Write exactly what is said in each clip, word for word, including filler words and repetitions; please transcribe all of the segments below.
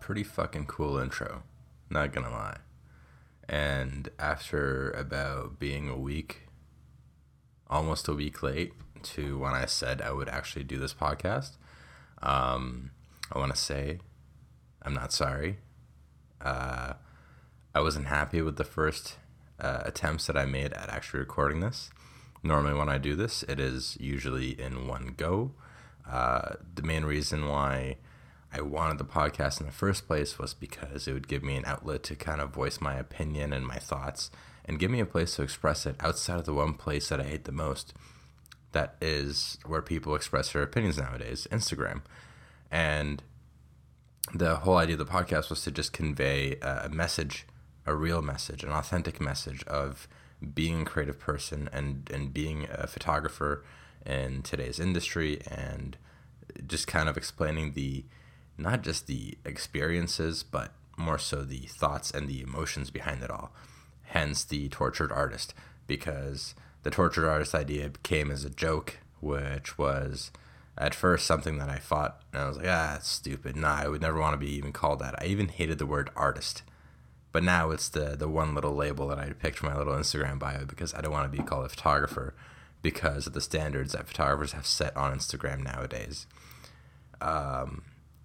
pretty fucking cool intro, not gonna lie. And after about being a week, almost a week late to when I said I would actually do this podcast, um, I want to say I'm not sorry. Uh, I wasn't happy with the first uh, attempts that I made at actually recording this. Normally when I do this, it is usually in one go. Uh, the main reason why I wanted the podcast in the first place was because it would give me an outlet to kind of voice my opinion and my thoughts and give me a place to express it outside of the one place that I hate the most. That is where people express their opinions nowadays, Instagram. And the whole idea of the podcast was to just convey a message, a real message, an authentic message of being a creative person and, and being a photographer in today's industry, and just kind of explaining the not just the experiences, but more so the thoughts and the emotions behind it all. Hence the tortured artist, because the tortured artist idea came as a joke, which was at first something that I fought, and I was like, ah, it's stupid. Nah, I would never want to be even called that. I even hated the word artist. But now it's the, the one little label that I picked for my little Instagram bio, because I don't want to be called a photographer because of the standards that photographers have set on Instagram nowadays. Um,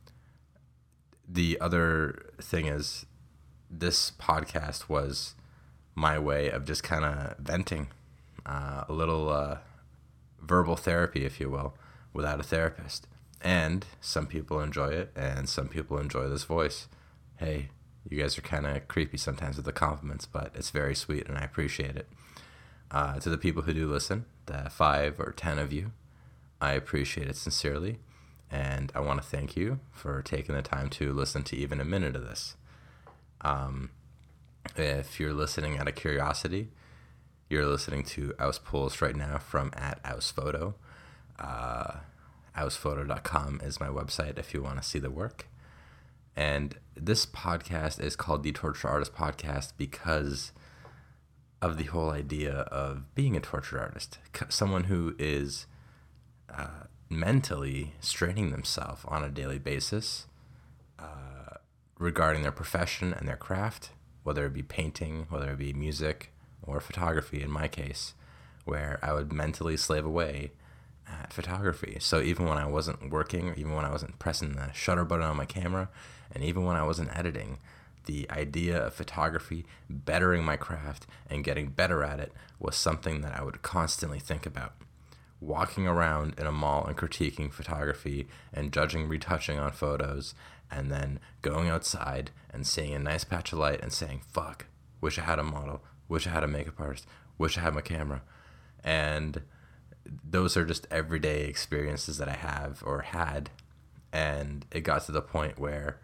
the other thing is, this podcast was my way of just kind of venting, uh, a little uh, verbal therapy, if you will, without a therapist. And some people enjoy it, and some people enjoy this voice. Hey, you guys are kind of creepy sometimes with the compliments, but it's very sweet, and I appreciate it. Uh, to the people who do listen, the five or ten of you, I appreciate it sincerely, and I want to thank you for taking the time to listen to even a minute of this. Um, if you're listening out of curiosity, you're listening to Aus Pulse right now from at Ausphoto. Uh, ausphoto dot com is my website if you want to see the work. And this podcast is called the Tortured Artist Podcast because of the whole idea of being a tortured artist, someone who is uh, mentally straining themselves on a daily basis uh, regarding their profession and their craft, whether it be painting, whether it be music, or photography in my case, where I would mentally slave away at photography. So even when I wasn't working, or even when I wasn't pressing the shutter button on my camera, and even when I wasn't editing, the idea of photography, bettering my craft, and getting better at it was something that I would constantly think about. Walking around in a mall and critiquing photography and judging retouching on photos, and then going outside and seeing a nice patch of light and saying, fuck, wish I had a model, wish I had a makeup artist, wish I had my camera. And those are just everyday experiences that I have or had. And it got to the point where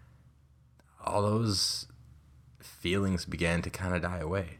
all those feelings began to kind of die away.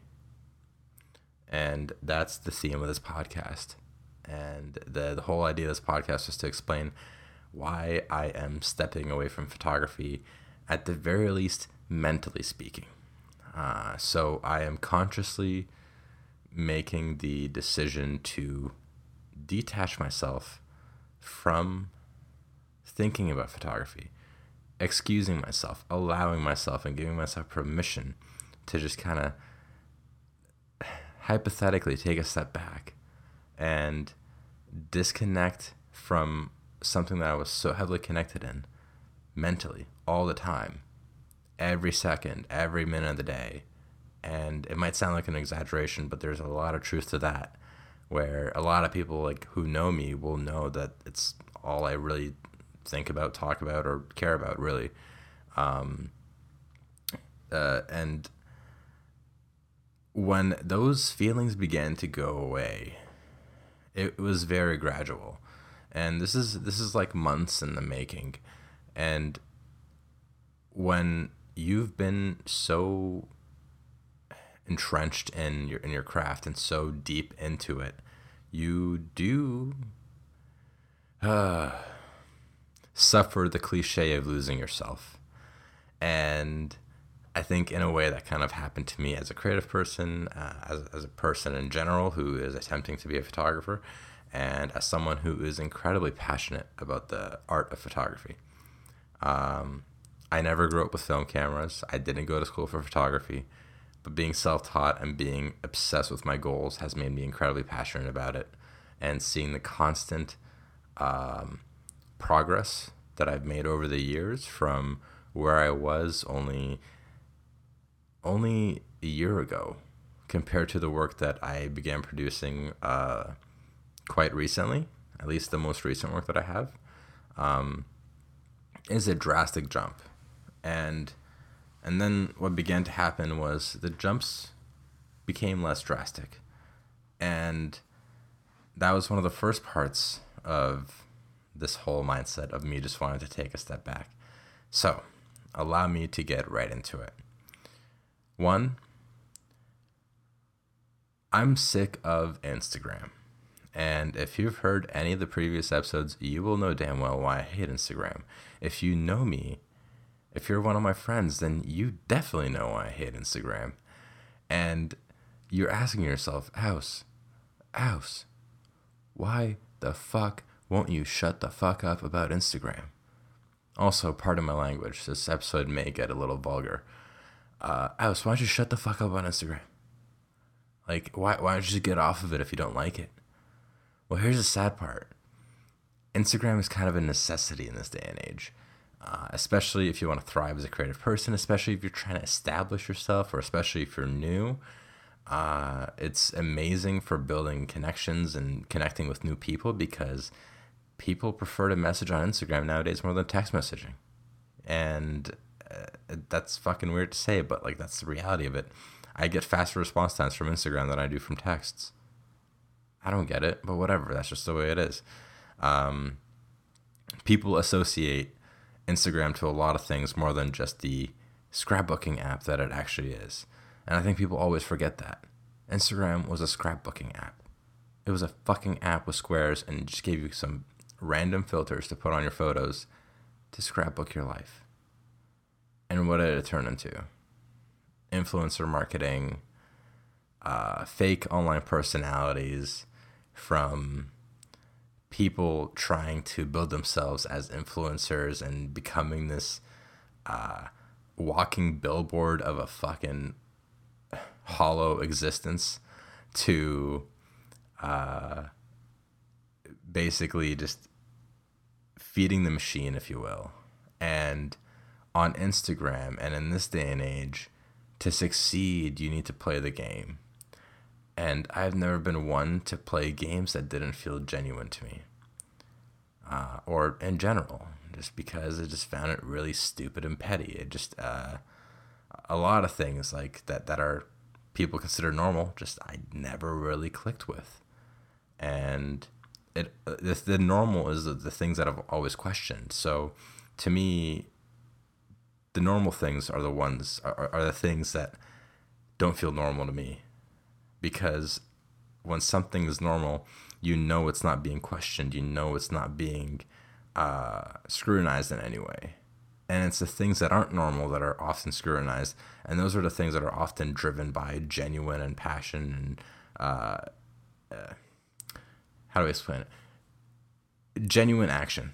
And that's the theme of this podcast. And the, the whole idea of this podcast was to explain why I am stepping away from photography, at the very least, mentally speaking. Uh, so I am consciously making the decision to detach myself from thinking about photography, excusing myself, allowing myself, and giving myself permission to just kind of hypothetically take a step back and disconnect from something that I was so heavily connected in mentally all the time, every second, every minute of the day. And it might sound like an exaggeration, but there's a lot of truth to that, where a lot of people like who know me will know that it's all I really think about, talk about, or care about, really. Um, uh, and when those feelings began to go away, it was very gradual. And this is this is like months in the making. And when you've been so entrenched in your in your craft and so deep into it, you do uh, suffer the cliche of losing yourself. And I think in a way that kind of happened to me as a creative person, uh, as, as a person in general who is attempting to be a photographer, and as someone who is incredibly passionate about the art of photography. Um, I never grew up with film cameras. I didn't go to school for photography, but being self-taught and being obsessed with my goals has made me incredibly passionate about it. And seeing the constant um, progress that I've made over the years from where I was only only a year ago compared to the work that I began producing uh, quite recently, at least the most recent work that I have, um, is a drastic jump. And and then what began to happen was the jumps became less drastic. And that was one of the first parts of this whole mindset of me just wanting to take a step back. So, allow me to get right into it. One, I'm sick of Instagram. And if you've heard any of the previous episodes, you will know damn well why I hate Instagram. If you know me, if you're one of my friends, then you definitely know why I hate Instagram. And you're asking yourself, Aus, Aus, why the fuck won't you shut the fuck up about Instagram? Also, pardon my language. This episode may get a little vulgar. Uh, Aus, why don't you shut the fuck up on Instagram? Like, why, why don't you just get off of it if you don't like it? Well, here's the sad part. Instagram is kind of a necessity in this day and age, uh, especially if you want to thrive as a creative person, especially if you're trying to establish yourself, or especially if you're new. Uh, it's amazing for building connections and connecting with new people, because people prefer to message on Instagram nowadays more than text messaging. And uh, that's fucking weird to say, but like that's the reality of it. I get faster response times from Instagram than I do from texts. I don't get it, but whatever. That's just the way it is. Um, people associate Instagram to a lot of things more than just the scrapbooking app that it actually is. And I think people always forget that. Instagram was a scrapbooking app. It was a fucking app with squares and just gave you some random filters to put on your photos to scrapbook your life. And what did it turn into? Influencer marketing, uh, fake online personalities from people trying to build themselves as influencers and becoming this uh, walking billboard of a fucking hollow existence to uh, basically just feeding the machine, if you will. And on Instagram, and in this day and age, to succeed, you need to play the game. And I've never been one to play games that didn't feel genuine to me. Uh, or in general, just because I just found it really stupid and petty. It just, uh, a lot of things like that, that are people consider normal, just I never really clicked with. And it the, the normal is the, the things that I've always questioned. So to me, the normal things are the ones, are, are the things that don't feel normal to me. Because when something is normal, you know it's not being questioned. You know it's not being uh, scrutinized in any way. And it's the things that aren't normal that are often scrutinized. And those are the things that are often driven by genuine and passion and, uh, uh, how do I explain it? Genuine action.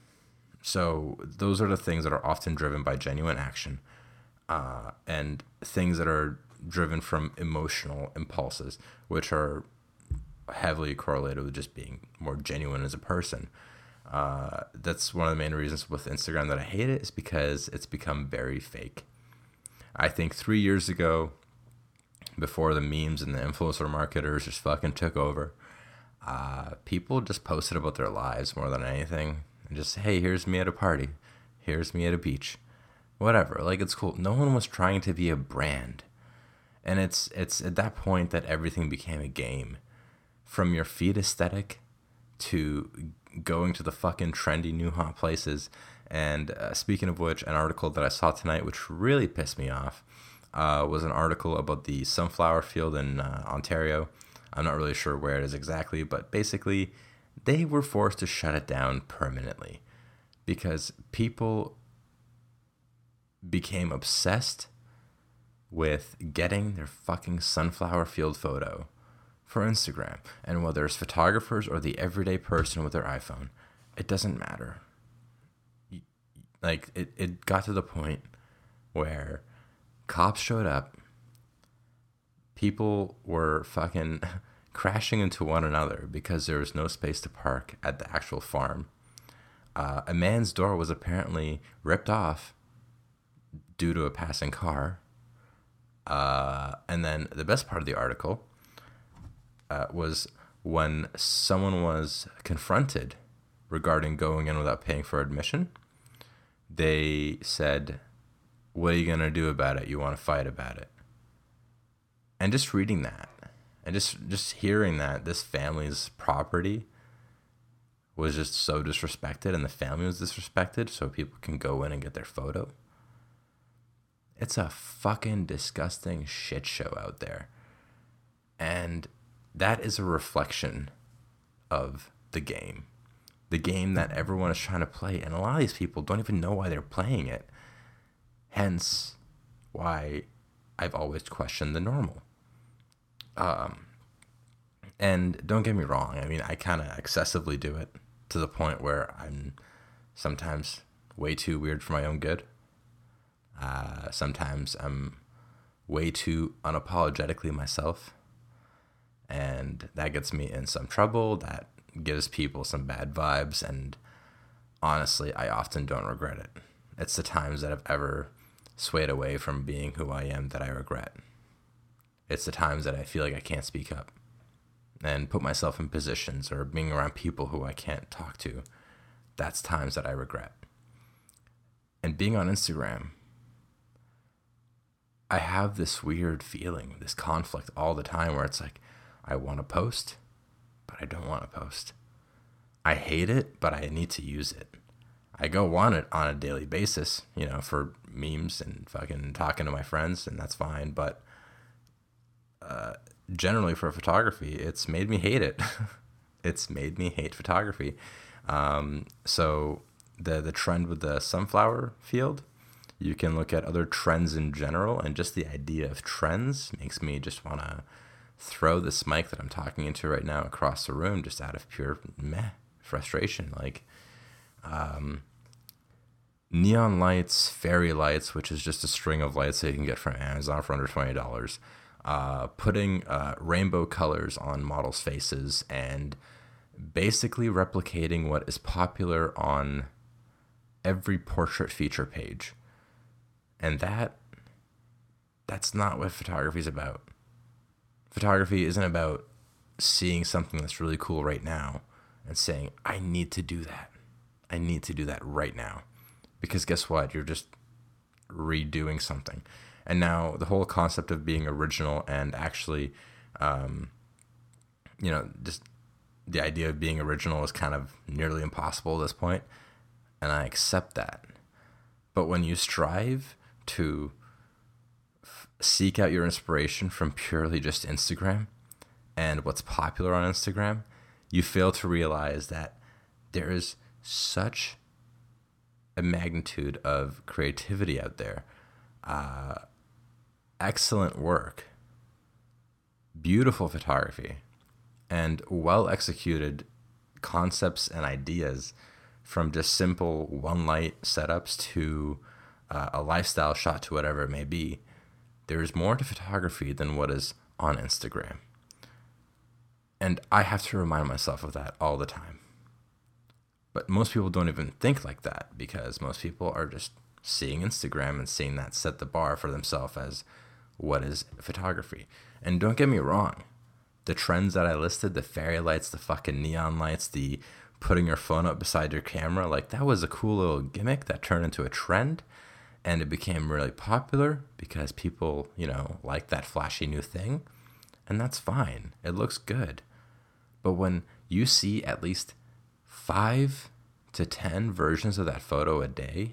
So those are the things that are often driven by genuine action, uh, and things that are driven from emotional impulses, which are heavily correlated with just being more genuine as a person. Uh, that's one of the main reasons with Instagram that I hate it, is because it's become very fake. I think three years ago, before the memes and the influencer marketers just fucking took over, uh, people just posted about their lives more than anything. And just, hey, here's me at a party. Here's me at a beach. Whatever. Like, it's cool. No one was trying to be a brand. And it's it's at that point that everything became a game. From your feed aesthetic to going to the fucking trendy new hot places. And uh, speaking of which, an article that I saw tonight, which really pissed me off, uh, was an article about the sunflower field in uh, Ontario. I'm not really sure where it is exactly, but basically they were forced to shut it down permanently because people became obsessed with getting their fucking sunflower field photo for Instagram. And whether it's photographers or the everyday person with their iPhone, it doesn't matter. Like, it, it got to the point where cops showed up, people were fucking crashing into one another because there was no space to park at the actual farm. Uh, a man's door was apparently ripped off due to a passing car. Uh, and then the best part of the article uh, was when someone was confronted regarding going in without paying for admission, they said, "What are you going to do about it? You want to fight about it?" And just reading that and just, just hearing that this family's property was just so disrespected and the family was disrespected so people can go in and get their photo. It's a fucking disgusting shit show out there. And that is a reflection of the game. The game that everyone is trying to play. And a lot of these people don't even know why they're playing it. Hence why I've always questioned the normal. Um, and don't get me wrong. I mean, I kind of excessively do it to the point where I'm sometimes way too weird for my own good. Uh, sometimes I'm way too unapologetically myself. And that gets me in some trouble. That gives people some bad vibes. And honestly, I often don't regret it. It's the times that I've ever swayed away from being who I am that I regret. It's the times that I feel like I can't speak up and put myself in positions or being around people who I can't talk to. That's times that I regret. And being on Instagram, I have this weird feeling, this conflict all the time where it's like, I want to post, but I don't want to post. I hate it, but I need to use it. I go on it on a daily basis, you know, for memes and fucking talking to my friends, and that's fine. But uh, generally for photography, it's made me hate it. It's made me hate photography. Um, so the the trend with the sunflower field, you can look at other trends in general, and just the idea of trends makes me just want to throw this mic that I'm talking into right now across the room just out of pure meh frustration. Like, um, neon lights, fairy lights, which is just a string of lights that you can get from Amazon for under twenty dollars. Uh, putting uh, rainbow colors on models' faces and basically replicating what is popular on every portrait feature page. And that, that's not what photography is about. Photography isn't about seeing something that's really cool right now and saying, I need to do that. I need to do that right now. Because guess what? You're just redoing something. And now the whole concept of being original and actually, um, you know, just the idea of being original is kind of nearly impossible at this point. And I accept that. But when you strive to f- seek out your inspiration from purely just Instagram and what's popular on Instagram, you fail to realize that there is such a magnitude of creativity out there. Uh, excellent work, beautiful photography, and well-executed concepts and ideas, from just simple one-light setups to uh, a lifestyle shot to whatever it may be. There's more to photography than what is on Instagram. And I have to remind myself of that all the time. But most people don't even think like that, because most people are just seeing Instagram and seeing that set the bar for themselves as what is photography. And don't get me wrong, the trends that I listed, the fairy lights, the fucking neon lights, the putting your phone up beside your camera, like that was a cool little gimmick that turned into a trend, and it became really popular because people, you know, like that flashy new thing, and that's fine. It looks good. But when you see at least five to ten versions of that photo a day,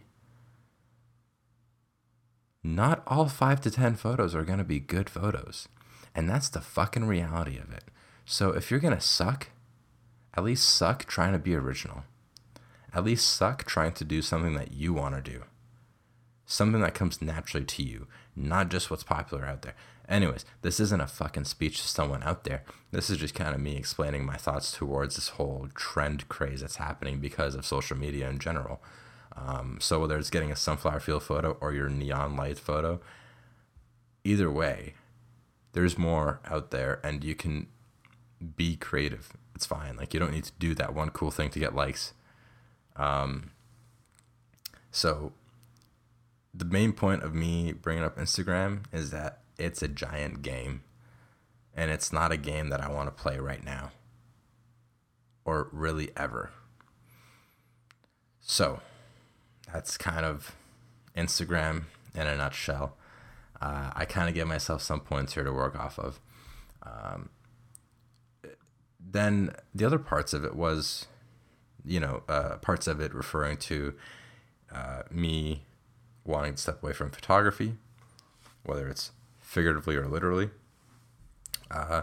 not all five to ten photos are going to be good photos. And that's the fucking reality of it. So if you're going to suck, at least suck trying to be original. At least suck trying to do something that you want to do. Something that comes naturally to you, not just what's popular out there. Anyways, this isn't a fucking speech to someone out there. This is just kind of me explaining my thoughts towards this whole trend craze that's happening because of social media in general. Um, so whether it's getting a sunflower field photo or your neon light photo, either way, there's more out there, and you can be creative. It's fine. Like, you don't need to do that one cool thing to get likes. Um, so the main point of me bringing up Instagram is that it's a giant game, and it's not a game that I want to play right now, or really ever. So that's kind of Instagram in a nutshell. Uh, I kind of gave myself some points here to work off of. Um, then the other parts of it was, you know, uh, parts of it referring to uh, me wanting to step away from photography, whether it's figuratively or literally. Uh,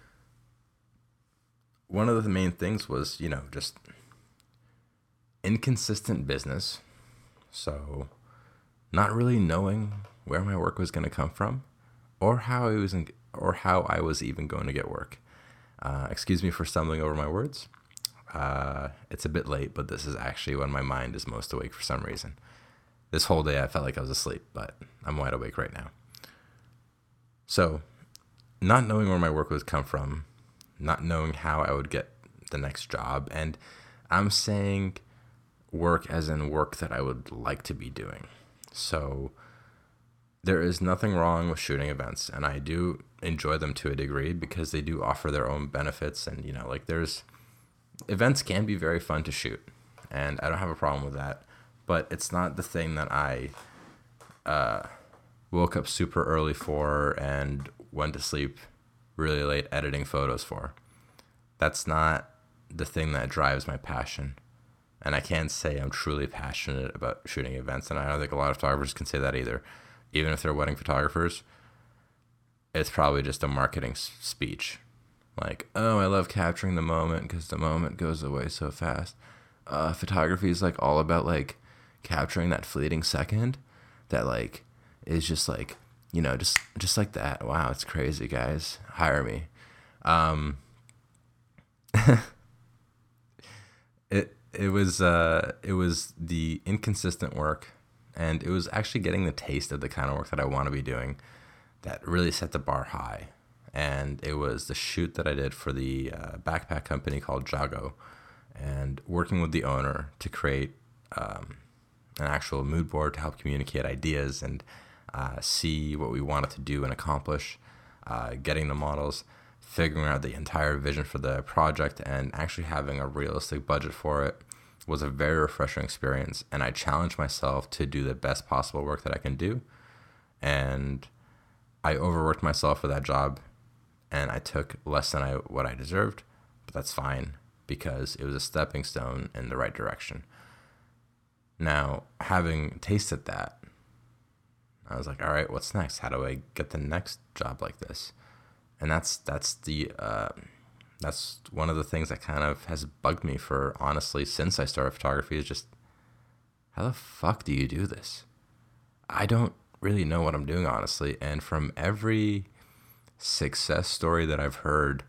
one of the main things was, you know, just inconsistent business. So not really knowing where my work was going to come from, or how I was in, or how I was even going to get work. Uh, excuse me for stumbling over my words. Uh, it's a bit late, but this is actually when my mind is most awake for some reason. This whole day I felt like I was asleep, but I'm wide awake right now. So, not knowing where my work would come from, not knowing how I would get the next job, and I'm saying work as in work that I would like to be doing. So there is nothing wrong with shooting events, and I do enjoy them to a degree because they do offer their own benefits, and, you know, like, there's events can be very fun to shoot, and I don't have a problem with that, but it's not the thing that I uh, woke up super early for and went to sleep really late editing photos for. That's not the thing that drives my passion. And I can't say I'm truly passionate about shooting events, and I don't think a lot of photographers can say that either. Even if they're wedding photographers, it's probably just a marketing s- speech. Like, oh, I love capturing the moment because the moment goes away so fast. Uh, photography is, like, all about, like, capturing that fleeting second that, like, is just, like, you know, just just like that. Wow, it's crazy, guys. Hire me. Um, it... It was uh, it was the inconsistent work, and it was actually getting the taste of the kind of work that I want to be doing that really set the bar high. And it was the shoot that I did for the uh, backpack company called Jago, and working with the owner to create um, an actual mood board to help communicate ideas and uh, see what we wanted to do and accomplish, uh, getting the models, figuring out the entire vision for the project, and actually having a realistic budget for it was a very refreshing experience. And I challenged myself to do the best possible work that I can do. And I overworked myself for that job, and I took less than I what I deserved, but that's fine because it was a stepping stone in the right direction. Now, having tasted that, I was like, all right, what's next? How do I get the next job like this? And that's that's the uh, that's one of the things that kind of has bugged me for, honestly, since I started photography, is just, how the fuck do you do this? I don't really know what I'm doing, honestly. And from every success story that I've heard,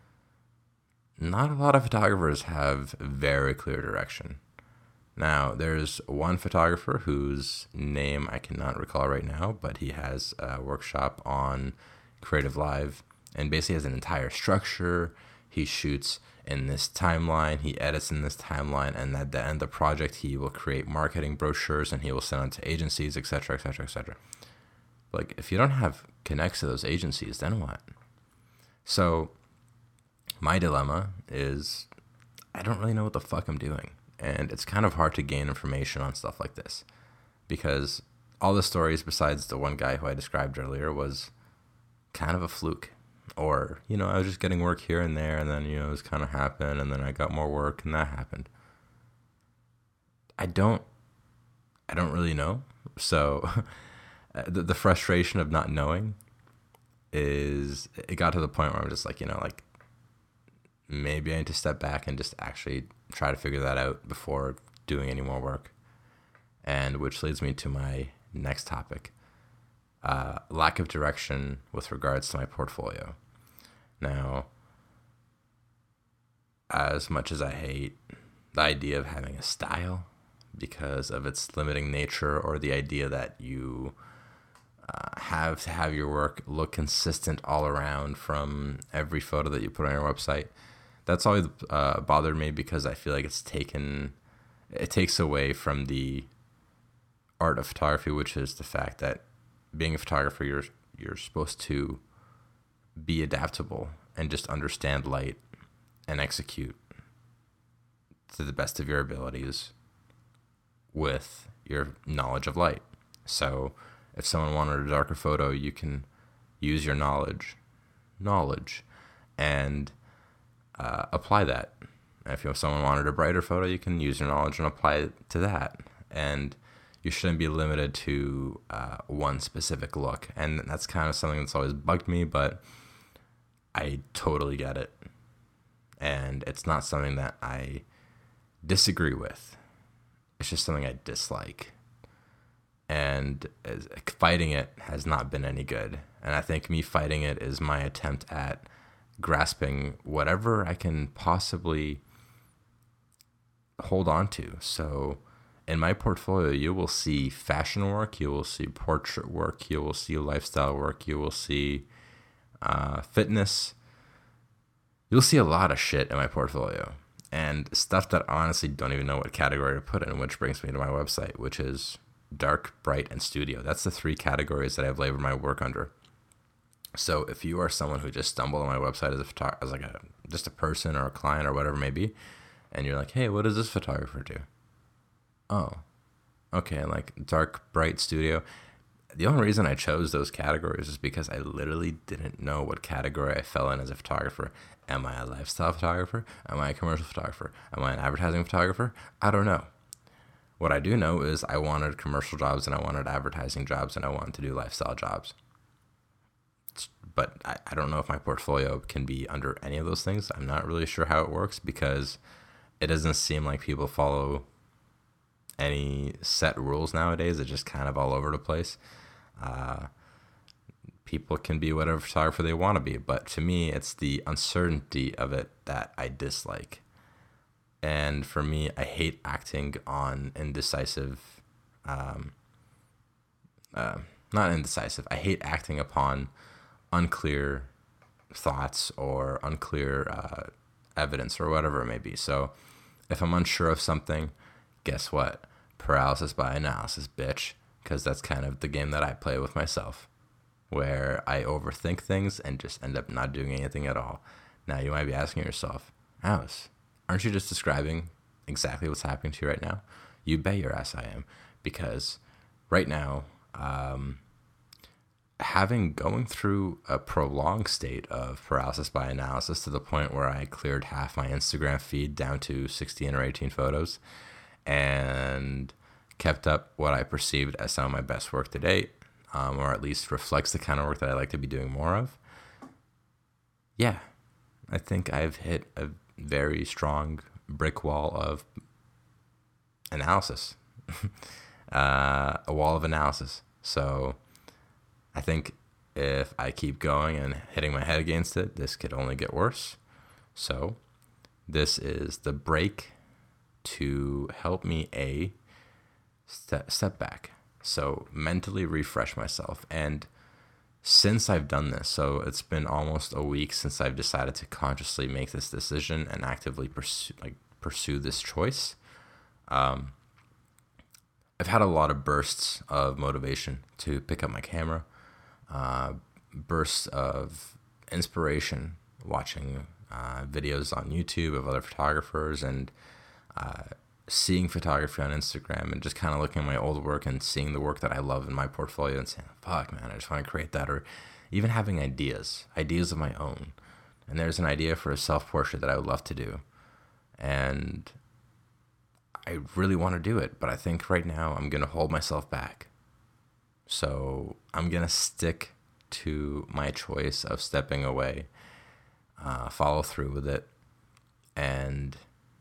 not a lot of photographers have very clear direction. Now, there's one photographer whose name I cannot recall right now, but he has a workshop on Creative Live, and basically has an entire structure. He shoots in this timeline, he edits in this timeline, and at the end of the project, he will create marketing brochures and he will send them to agencies, et cetera, et cetera, et cetera. Like, if you don't have connects to those agencies, then what? So, my dilemma is, I don't really know what the fuck I'm doing. And it's kind of hard to gain information on stuff like this, because all the stories besides the one guy who I described earlier was kind of a fluke. Or, you know, I was just getting work here and there, and then, you know, this kind of happened, and then I got more work, and that happened. I don't, I don't really know. So, the, the frustration of not knowing is, it got to the point where I'm just like, you know, like, maybe I need to step back and just actually try to figure that out before doing any more work. And which leads me to my next topic. Uh, lack of direction with regards to my portfolio. Now, as much as I hate the idea of having a style, because of its limiting nature, or the idea that you uh, have to have your work look consistent all around from every photo that you put on your website. That's always uh, bothered me, because I feel like it's taken, it takes away from the art of photography, which is the fact that being a photographer, you're you're supposed to be adaptable and just understand light and execute to the best of your abilities with your knowledge of light. So if someone wanted a darker photo, you can use your knowledge, knowledge, and uh, apply that. If you know, someone wanted a brighter photo, you can use your knowledge and apply it to that. And you shouldn't be limited to uh, one specific look. And that's kind of something that's always bugged me, but I totally get it. And it's not something that I disagree with. It's just something I dislike. And fighting it has not been any good. And I think me fighting it is my attempt at grasping whatever I can possibly hold on to. So in my portfolio, you will see fashion work, you will see portrait work, you will see lifestyle work, you will see uh, fitness. You'll see a lot of shit in my portfolio, and stuff that I honestly don't even know what category to put in, which brings me to my website, which is dark, bright, and studio. That's the three categories that I've labeled my work under. So if you are someone who just stumbled on my website as a photo- as like a just a person or a client or whatever it may be, and you're like, hey, what does this photographer do? Oh, okay, like dark, bright, studio. The only reason I chose those categories is because I literally didn't know what category I fell in as a photographer. Am I a lifestyle photographer? Am I a commercial photographer? Am I an advertising photographer? I don't know. What I do know is I wanted commercial jobs, and I wanted advertising jobs, and I wanted to do lifestyle jobs. But I, I don't know if my portfolio can be under any of those things. I'm not really sure how it works, because it doesn't seem like people follow any set rules nowadays. It's just kind of all over the place. Uh, people can be whatever photographer they want to be, but to me, it's the uncertainty of it that I dislike. And for me, I hate acting on indecisive, um, uh, not indecisive. I hate acting upon unclear thoughts or unclear uh, evidence or whatever it may be. So if I'm unsure of something, guess what? Paralysis by analysis, bitch. Because that's kind of the game that I play with myself, where I overthink things and just end up not doing anything at all. Now, you might be asking yourself, Alice, aren't you just describing exactly what's happening to you right now? You bet your ass I am. Because right now, um, having going through a prolonged state of paralysis by analysis to the point where I cleared half my Instagram feed down to sixteen or eighteen photos, and kept up what I perceived as some of my best work to date, um, or at least reflects the kind of work that I like to be doing more of. Yeah, I think I've hit a very strong brick wall of analysis, uh, a wall of analysis. So I think if I keep going and hitting my head against it, this could only get worse. So this is the break to help me a step, step back. So mentally refresh myself. And since I've done this, so it's been almost a week since I've decided to consciously make this decision and actively pursue like pursue this choice. Um, I've had a lot of bursts of motivation to pick up my camera, uh, bursts of inspiration watching uh, videos on YouTube of other photographers, and uh, seeing photography on Instagram, and just kind of looking at my old work and seeing the work that I love in my portfolio and saying, fuck, man, I just want to create that. Or even having ideas, ideas of my own. And there's an idea for a self-portrait that I would love to do. And I really want to do it, but I think right now I'm going to hold myself back. So I'm going to stick to my choice of stepping away, uh, follow through with it, and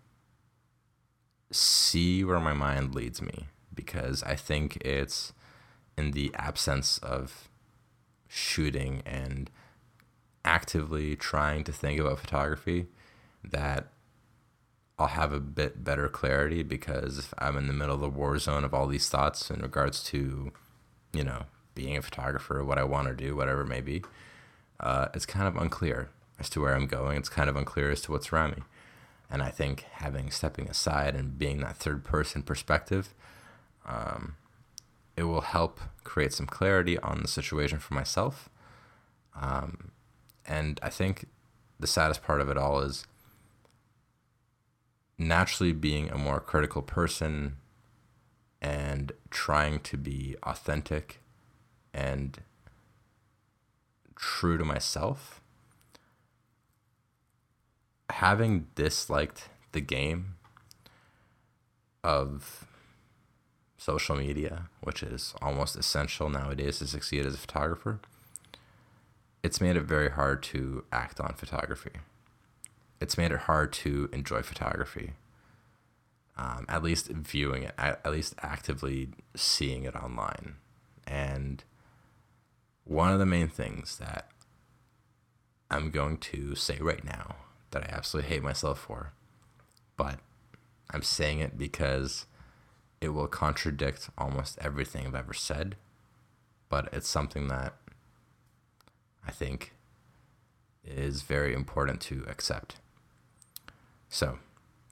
see where my mind leads me, because I think it's in the absence of shooting and actively trying to think about photography that I'll have a bit better clarity, because if I'm in the middle of the war zone of all these thoughts in regards to, you know, being a photographer, what I want to do, whatever it may be, uh, it's kind of unclear as to where I'm going. It's kind of unclear as to what's around me. And I think having, stepping aside and being that third person perspective, um, it will help create some clarity on the situation for myself. Um, and I think the saddest part of it all is naturally being a more critical person and trying to be authentic and true to myself. Having disliked the game of social media, which is almost essential nowadays to succeed as a photographer, it's made it very hard to act on photography. It's made it hard to enjoy photography, um, at least viewing it, at, at least actively seeing it online. And one of the main things that I'm going to say right now that I absolutely hate myself for, but I'm saying it because it will contradict almost everything I've ever said, but it's something that I think is very important to accept. So,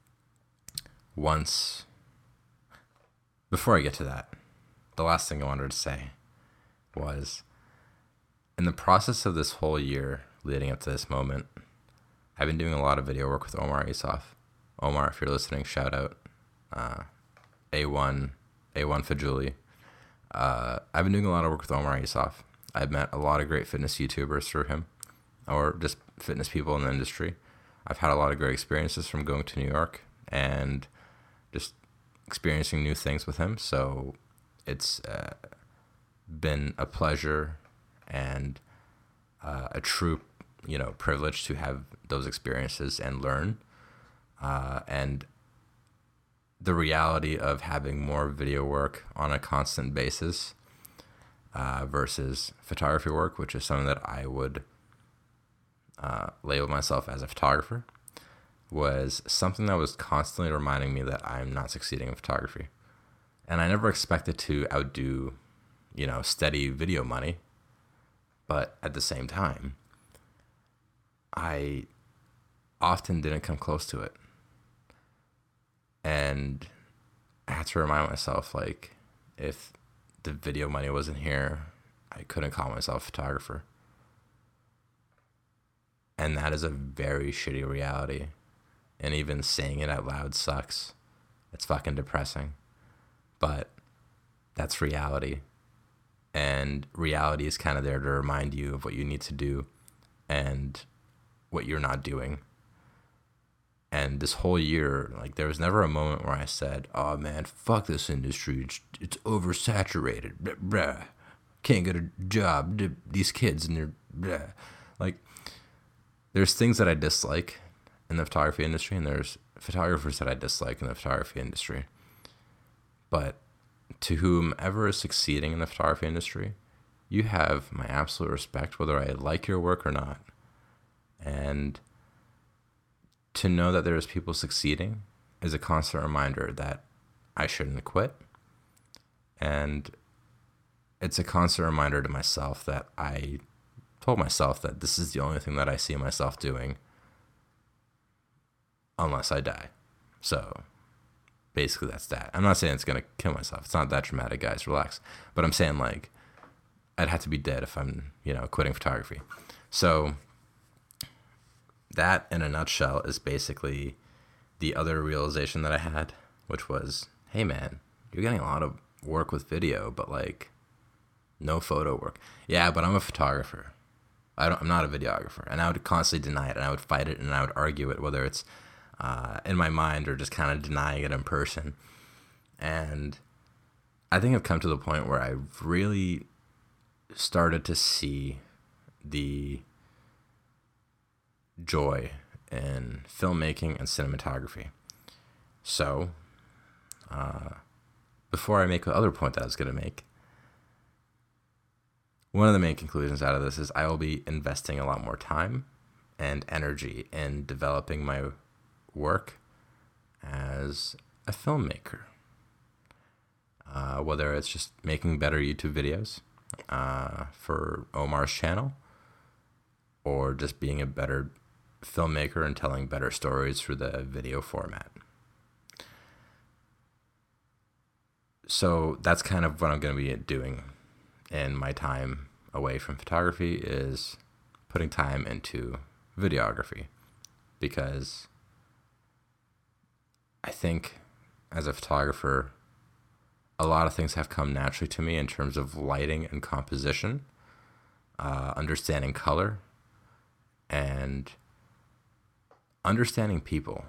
once, before I get to that, the last thing I wanted to say was, in the process of this whole year leading up to this moment, I've been doing a lot of video work with Omar Isuf. Omar, if you're listening, shout out. Uh, A one, A one Fajuli. Uh, I've been doing a lot of work with Omar Isuf. I've met a lot of great fitness YouTubers through him, or just fitness people in the industry. I've had a lot of great experiences from going to New York and just experiencing new things with him. So it's uh, been a pleasure and uh, a true, you know, privilege to have those experiences and learn. Uh, and the reality of having more video work on a constant basis uh, versus photography work, which is something that I would uh, label myself as a photographer, was something that was constantly reminding me that I'm not succeeding in photography. And I never expected to outdo, you know, steady video money. But at the same time, I often didn't come close to it. And I had to remind myself, like, if the video money wasn't here, I couldn't call myself a photographer. And that is a very shitty reality. And even saying it out loud sucks. It's fucking depressing. But that's reality. And reality is kind of there to remind you of what you need to do and what you're not doing. And this whole year, like, there was never a moment where I said, oh man, fuck this industry. It's, it's oversaturated. Blah, blah. Can't get a job. These kids and they're blah. Like, there's things that I dislike in the photography industry, and there's photographers that I dislike in the photography industry. But to whomever is succeeding in the photography industry, you have my absolute respect, whether I like your work or not. And to know that there's people succeeding is a constant reminder that I shouldn't quit. And it's a constant reminder to myself that I told myself that this is the only thing that I see myself doing unless I die. So basically that's that. I'm not saying it's going to kill myself. It's not that dramatic, guys. Relax. But I'm saying, like, I'd have to be dead if I'm, you know, quitting photography. So that, in a nutshell, is basically the other realization that I had, which was, hey man, you're getting a lot of work with video, but like no photo work. Yeah, but I'm a photographer. I don't, I'm not a videographer. And I would constantly deny it, and I would fight it, and I would argue it, whether it's uh, in my mind or just kind of denying it in person. And I think I've come to the point where I've really started to see the joy in filmmaking and cinematography. So, uh, before I make the other point that I was going to make, one of the main conclusions out of this is I will be investing a lot more time and energy in developing my work as a filmmaker. Uh, whether it's just making better YouTube videos uh, for Omar's channel, or just being a better filmmaker and telling better stories through the video format. So that's kind of what I'm going to be doing in my time away from photography, is putting time into videography, because I think as a photographer, a lot of things have come naturally to me in terms of lighting and composition, uh, understanding color, and understanding people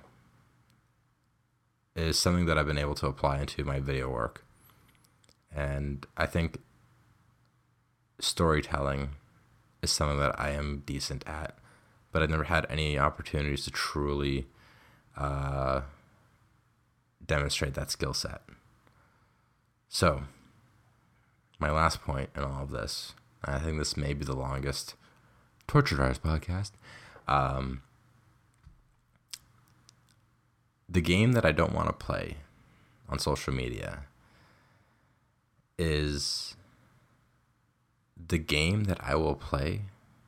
is something that I've been able to apply into my video work. And I think storytelling is something that I am decent at, but I've never had any opportunities to truly uh, demonstrate that skill set. So, my last point in all of this, I think this may be the longest Tortured Artist podcast. Um, the game that I don't want to play on social media is the game that I will play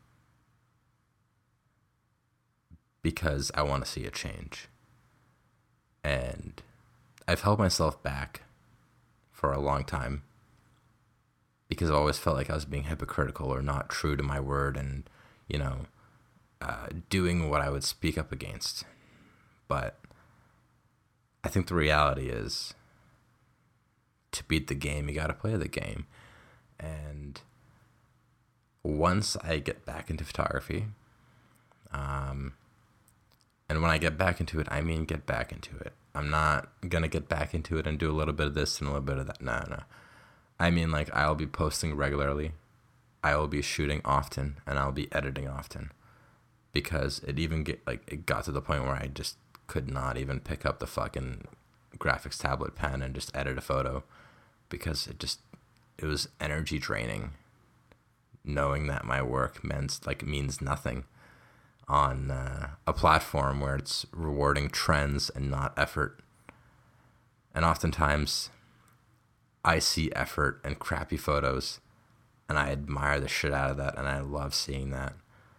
because I want to see a change. And I've held myself back for a long time because I always felt like I was being hypocritical or not true to my word, and, you know, uh, doing what I would speak up against. But I think the reality is, to beat the game, you got to play the game. And once I get back into photography, um, and when I get back into it, I mean get back into it. I'm not going to get back into it and do a little bit of this and a little bit of that. No, no. I mean, like, I'll be posting regularly. I will be shooting often, and I'll be editing often. Because it even get like it got to the point where I just could not even pick up the fucking graphics tablet pen and just edit a photo, because it just it was energy draining, knowing that my work meant like means nothing on uh, a platform where it's rewarding trends and not effort. And oftentimes I see effort and crappy photos, and I admire the shit out of that, and I love seeing that,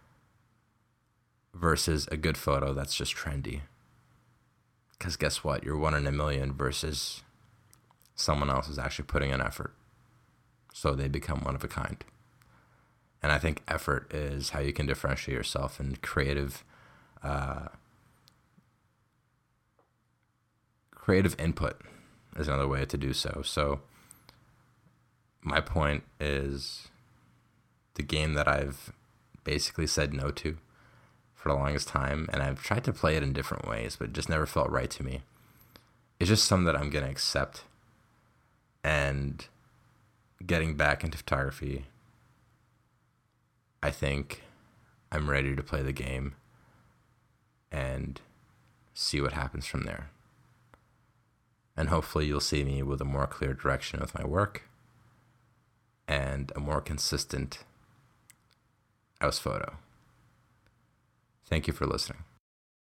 versus a good photo that's just trendy. Because guess what? You're one in a million versus someone else is actually putting in effort. So they become one of a kind. And I think effort is how you can differentiate yourself, and creative, uh, creative input is another way to do so. So my point is, the game that I've basically said no to for the longest time, and I've tried to play it in different ways, but it just never felt right to me. It's just something that I'm going to accept. And getting back into photography, I think I'm ready to play the game and see what happens from there. And hopefully you'll see me with a more clear direction with my work and a more consistent house photo. Thank you for listening.